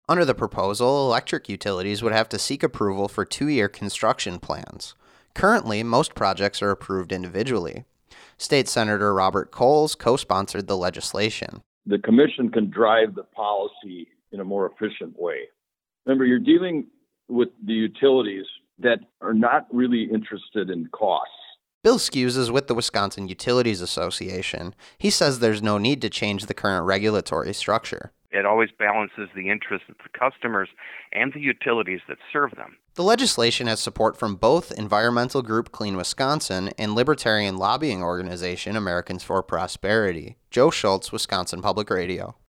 Under the proposal, electric utilities would have to seek approval for 2-year construction plans. Currently, most projects are approved individually. State Senator Robert Coles co-sponsored the legislation. The commission can drive the policy in a more efficient way. Remember, you're dealing with the utilities that are not really interested in costs. Bill Skews is with the Wisconsin Utilities Association. He says there's no need to change the current regulatory structure. It always balances the interests of the customers and the utilities that serve them. The legislation has support from both environmental group Clean Wisconsin and libertarian lobbying organization Americans for Prosperity. Joe Schultz, Wisconsin Public Radio.